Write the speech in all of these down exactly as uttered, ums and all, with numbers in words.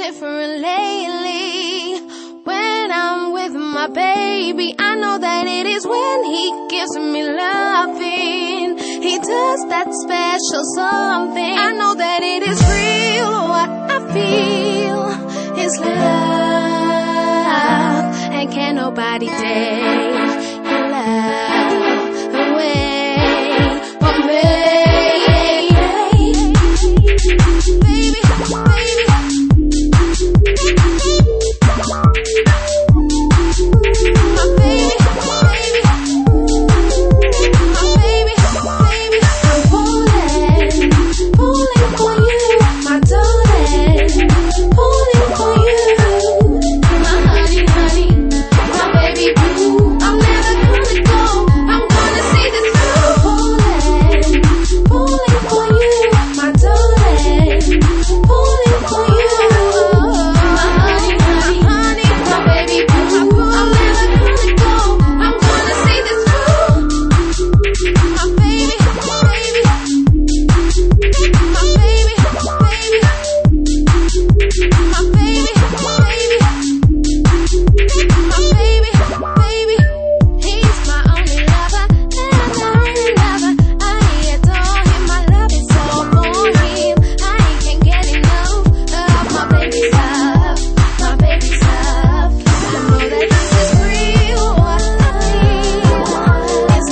different lately. When I'm with my baby, I know that it is when he gives me loving. He does that special something. I know that it is real. What I feel is love, and can't nobody take your love away from me. Baby, baby, my baby, baby, my baby, baby. I'm pulling, pulling for you, my darling, pulling for you, my honey, honey, my baby boo. I'm never gonna go, I'm gonna see this through. Pulling, pulling for you, my darling, pulling for you, my honey, honey, honey, my baby boo. I'm never gonna go, I'm gonna see this through. My baby, baby, my baby, baby, my baby, baby, my baby, baby. He's my only lover, and my only lover. I adore him, my love is all for him. I can't get enough of my baby's love, my baby's love. I know that this is real. What I feel is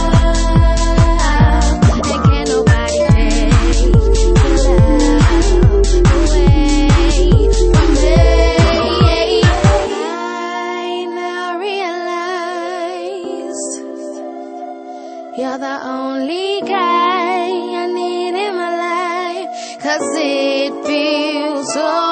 love, and can't nobody take your love away from me. I now realized you're the only guy I need in my life, 'cause it feels so